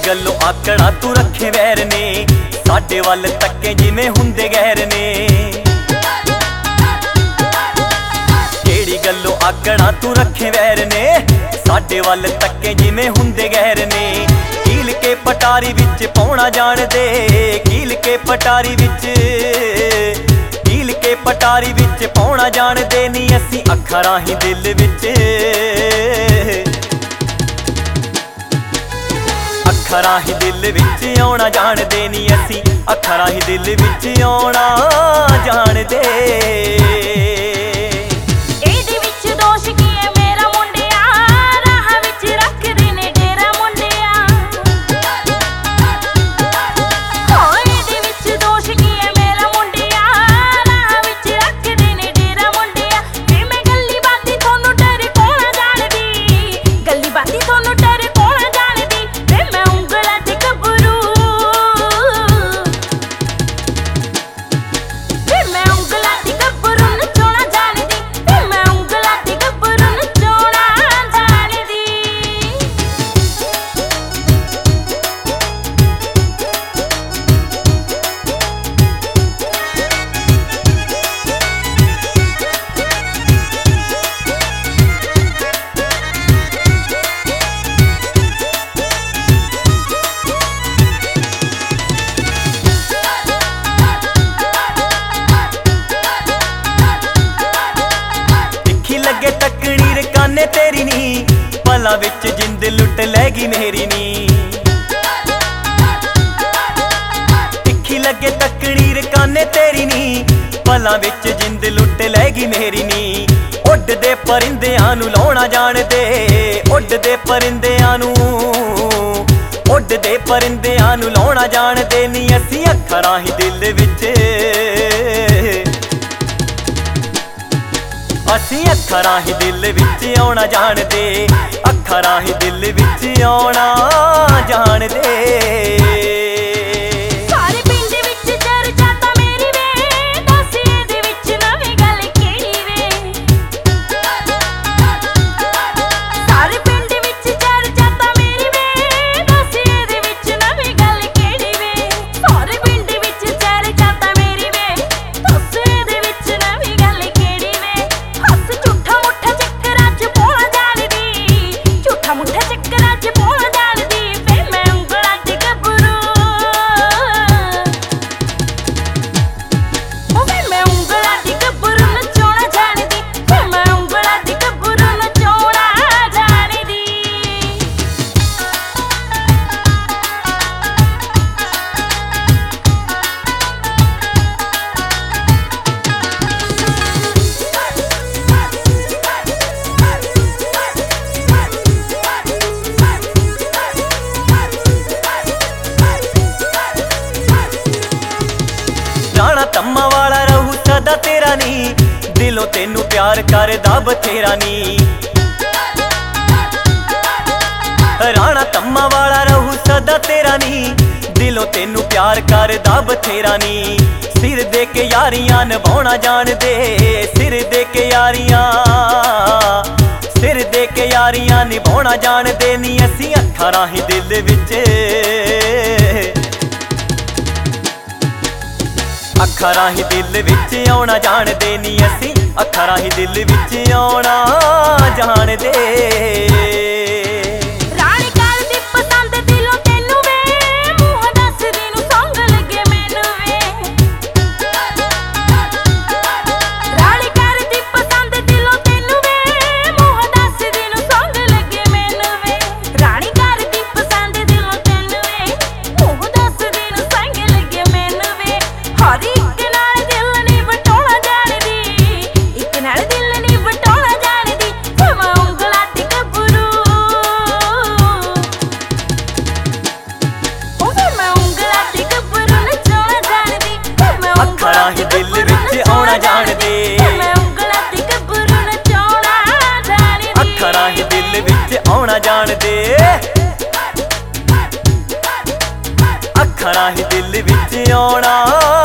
गल्लों आकड़ा तू रखे वैर ने, साडे वल तक्के जिवें हुंदे गैर ने। केड़ी गल्लों आकड़ा तू रखे वैर ने, साडे वल तक्के जिवें हुंदे गैर ने। कील के पटारी विच पौना जान दे, कील के पटारी विच, कील के पटारी विच पौना जान दे नी असीं अखां राहीं दिल विच, अखां राहीं दिल विच आउणा जान दे नी असीं अखां राहीं दिल विच आउणा जान दे। तेरी नी पला विच जिंद लुट लैगी मेरी नी, तिखी लगे तकड़ीर काने तेरी नी पला विच जिंद लुट लैगी मेरी नी। उड्डदे परिंदियां नूं लाउणा जान दे, उड्डदे परिंदियां नूं, उड्डदे परिंदियां नूं लाउणा जान दे नी असीं अखां राहीं दिल विच, असीं अखां राहीं दिल विच आउणा जान दे, अखां राहीं दिल विच आउणा जान दे। राणा तम्मा वाला रहू सदा तेरा नी, दिलों तेनू प्यार करदा बथेरा नी। राणा तम्मा वाला रहू सदा तेरा नी, दिलों तेनू प्यार करदा बथेरा नी। सिर दे के यारियां निभाउणा जान दे, सिर दे के यारियां, सिर दे के यारियां निभाउणा जान दे नी असीं अखां राहीं दिल विच, अखां राहीं दिल विच आउणा जान दे नी असीं अखां राहीं दिल विच आउणा जान दे। आउणा जान दे, अखां राहीं दिल विच आउणा